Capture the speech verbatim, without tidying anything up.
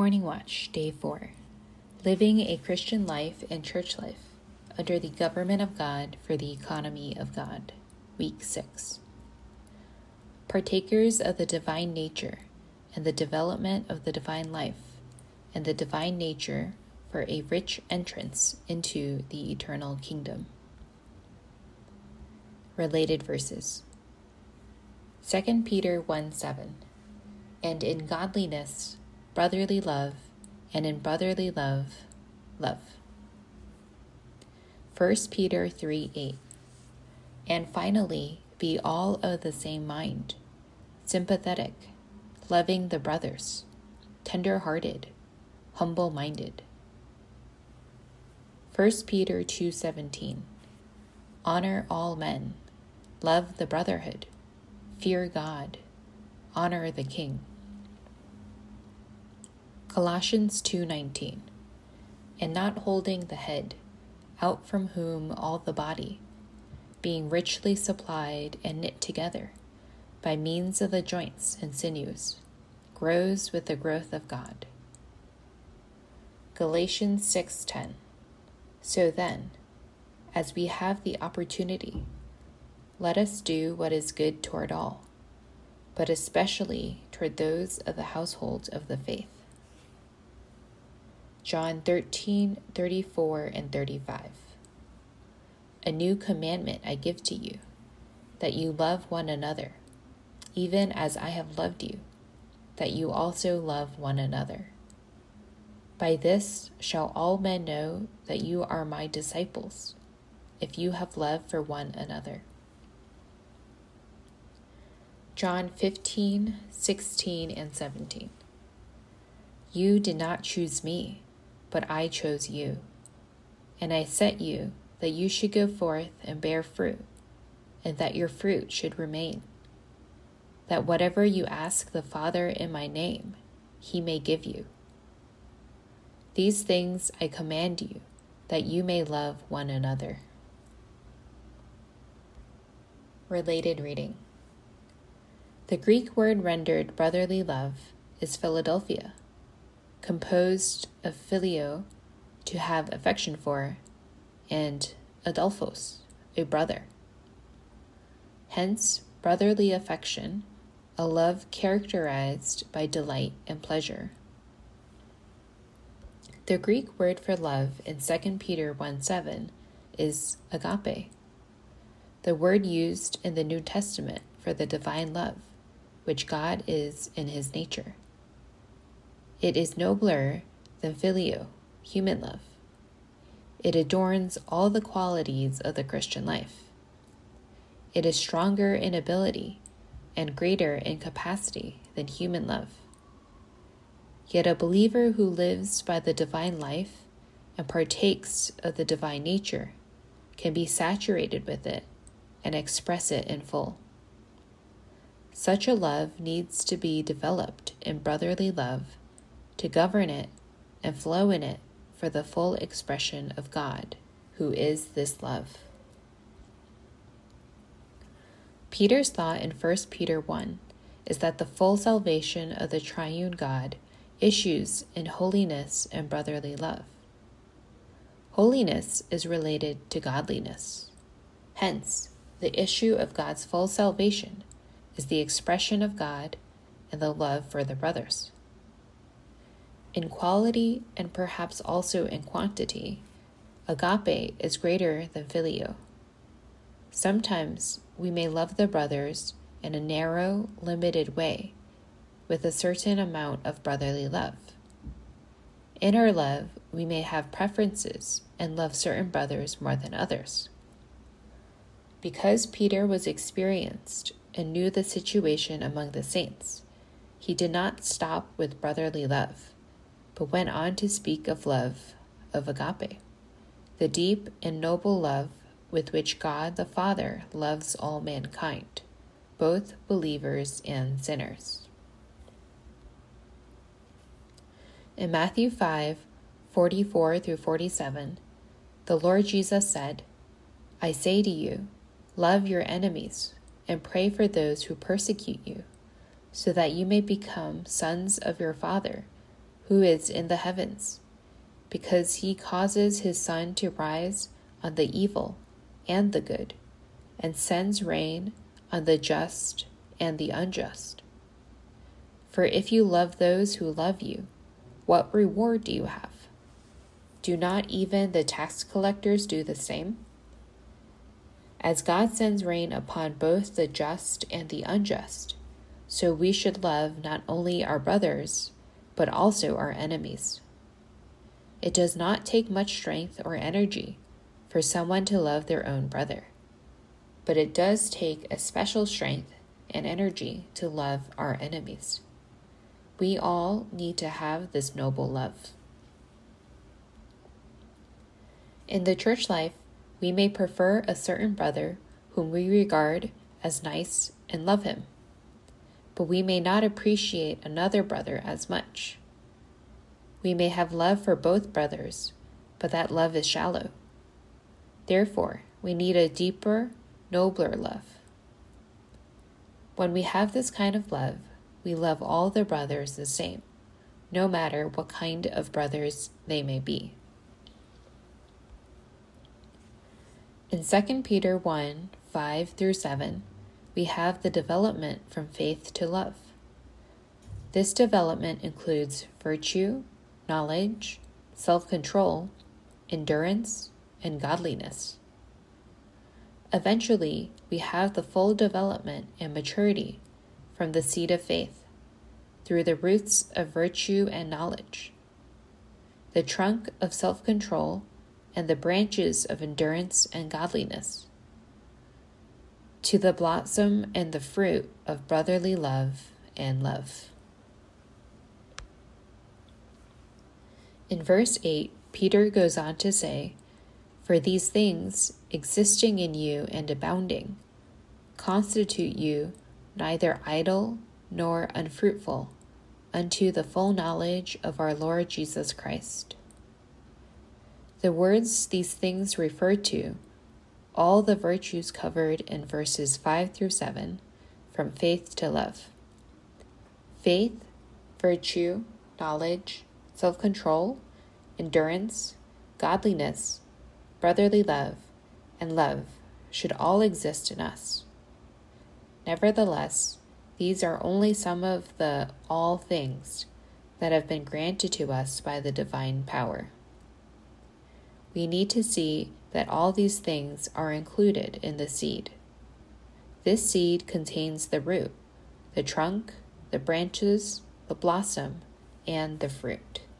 Morning Watch, Day four. Living a Christian Life and Church Life under the Government of God for the Economy of God, Week six. Partakers of the divine nature and the development of the divine life and the divine nature for a rich entrance into the eternal kingdom. Related verses. Second Peter one seven. And in godliness, brotherly love, and in brotherly love, love. First Peter three eight. And finally, be all of the same mind, sympathetic, loving the brothers, tender-hearted, humble-minded. First Peter two seventeen. Honor all men, love the brotherhood, fear God, honor the king. Colossians two nineteen. And not holding the head, out from whom all the body, being richly supplied and knit together by means of the joints and sinews, grows with the growth of God. Galatians six ten. So then, as we have the opportunity, let us do what is good toward all, but especially toward those of the household of the faith. John thirteen thirty-four and thirty-five. A new commandment I give to you, that you love one another, even as I have loved you, that you also love one another. By this shall all men know that you are my disciples, if you have love for one another. John fifteen sixteen and seventeen. You did not choose me, but I chose you, and I set you that you should go forth and bear fruit, and that your fruit should remain, that whatever you ask the Father in my name, he may give you. These things I command you, that you may love one another. Related reading. The Greek word rendered brotherly love is Philadelphia, composed of phileo, to have affection for, and adelphos, a brother. Hence, brotherly affection, a love characterized by delight and pleasure. The Greek word for love in Second Peter one seven is agape, the word used in the New Testament for the divine love, which God is in his nature. It is nobler than phileo, human love. It adorns all the qualities of the Christian life. It is stronger in ability and greater in capacity than human love. Yet a believer who lives by the divine life and partakes of the divine nature can be saturated with it and express it in full. Such a love needs to be developed in brotherly love to govern it and flow in it for the full expression of God, who is this love. Peter's thought in First Peter one is that the full salvation of the triune God issues in holiness and brotherly love. Holiness is related to godliness. Hence, the issue of God's full salvation is the expression of God and the love for the brothers. In quality and perhaps also in quantity, agape is greater than phileo. Sometimes we may love the brothers in a narrow, limited way, with a certain amount of brotherly love. In our love, we may have preferences and love certain brothers more than others. Because Peter was experienced and knew the situation among the saints, he did not stop with brotherly love, but went on to speak of love, of agape, the deep and noble love with which God the Father loves all mankind, both believers and sinners. In Matthew five forty-four through forty-seven, the Lord Jesus said, I say to you, love your enemies and pray for those who persecute you, so that you may become sons of your Father who is in the heavens, because he causes his sun to rise on the evil and the good, and sends rain on the just and the unjust. For if you love those who love you, what reward do you have? Do not even the tax collectors do the same? As God sends rain upon both the just and the unjust, so we should love not only our brothers, but also our enemies. It does not take much strength or energy for someone to love their own brother, but it does take a special strength and energy to love our enemies. We all need to have this noble love. In the church life, we may prefer a certain brother whom we regard as nice and love him, but we may not appreciate another brother as much. We may have love for both brothers, but that love is shallow. Therefore, we need a deeper, nobler love. When we have this kind of love, we love all the brothers the same, no matter what kind of brothers they may be. In Second Peter one, five through seven, we have the development from faith to love. This development includes virtue, knowledge, self-control, endurance, and godliness. Eventually, we have the full development and maturity from the seed of faith, through the roots of virtue and knowledge, the trunk of self-control, and the branches of endurance and godliness, to the blossom and the fruit of brotherly love and love. In verse eight, Peter goes on to say, "For these things, existing in you and abounding, constitute you neither idle nor unfruitful unto the full knowledge of our Lord Jesus Christ." The words these things refer to all the virtues covered in verses five through seven, from faith to love. Faith, virtue, knowledge, self-control, endurance, godliness, brotherly love, and love should all exist in us. Nevertheless, these are only some of the all things that have been granted to us by the divine power. We need to see that all these things are included in the seed. This seed contains the root, the trunk, the branches, the blossom, and the fruit.